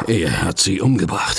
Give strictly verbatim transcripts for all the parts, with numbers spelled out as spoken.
Er hat sie umgebracht.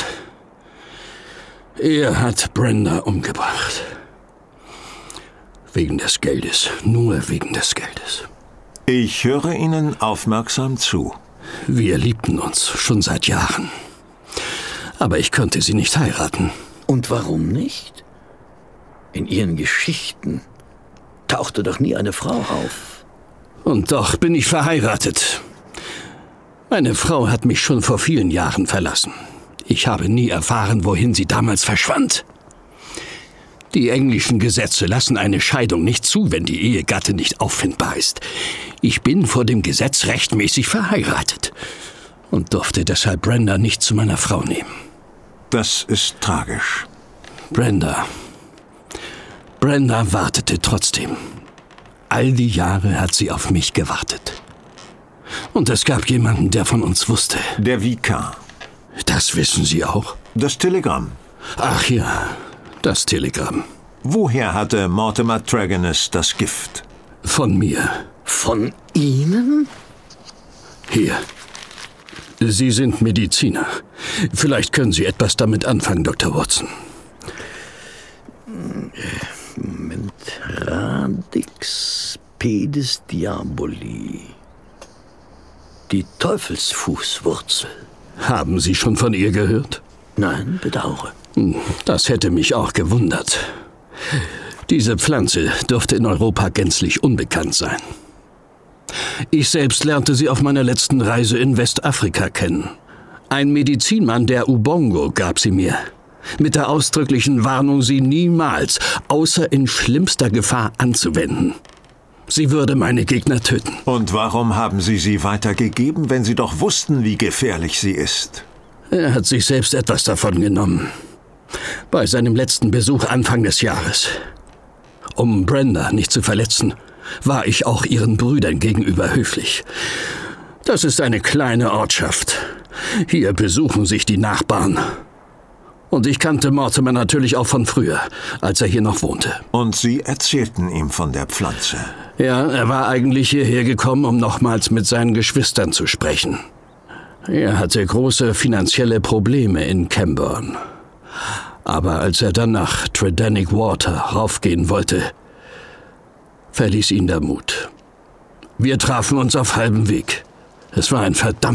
Er hat Brenda umgebracht. Wegen des Geldes. Nur wegen des Geldes. Ich höre Ihnen aufmerksam zu. Wir liebten uns schon seit Jahren. Aber ich konnte sie nicht heiraten. Und warum nicht? In Ihren Geschichten tauchte doch nie eine Frau auf. Und doch bin ich verheiratet. Meine Frau hat mich schon vor vielen Jahren verlassen. Ich habe nie erfahren, wohin sie damals verschwand. Die englischen Gesetze lassen eine Scheidung nicht zu, wenn die Ehegatte nicht auffindbar ist. Ich bin vor dem Gesetz rechtmäßig verheiratet und durfte deshalb Brenda nicht zu meiner Frau nehmen. Das ist tragisch. Brenda. Brenda wartete trotzdem. All die Jahre hat sie auf mich gewartet. Und es gab jemanden, der von uns wusste. Der Vikar. Das wissen Sie auch? Das Telegramm. Ach ja, das Telegramm. Woher hatte Mortimer Tregennis das Gift? Von mir. Von Ihnen? Hier. Sie sind Mediziner. Vielleicht können Sie etwas damit anfangen, Doktor Watson. Moment. Radix pedis diaboli. Die Teufelsfußwurzel. Haben Sie schon von ihr gehört? Nein, bedauere. Das hätte mich auch gewundert. Diese Pflanze dürfte in Europa gänzlich unbekannt sein. Ich selbst lernte sie auf meiner letzten Reise in Westafrika kennen. Ein Medizinmann der Ubongo gab sie mir. Mit der ausdrücklichen Warnung, sie niemals, außer in schlimmster Gefahr, anzuwenden. Sie würde meine Gegner töten. Und warum haben Sie sie weitergegeben, wenn Sie doch wussten, wie gefährlich sie ist? Er hat sich selbst etwas davon genommen. Bei seinem letzten Besuch Anfang des Jahres. Um Brenda nicht zu verletzen, war ich auch ihren Brüdern gegenüber höflich. Das ist eine kleine Ortschaft. Hier besuchen sich die Nachbarn. Und ich kannte Mortimer natürlich auch von früher, als er hier noch wohnte. Und Sie erzählten ihm von der Pflanze? Ja, er war eigentlich hierher gekommen, um nochmals mit seinen Geschwistern zu sprechen. Er hatte große finanzielle Probleme in Camborne. Aber als er dann nach Tredanick Water raufgehen wollte, verließ ihn der Mut. Wir trafen uns auf halbem Weg. Es war ein verdammt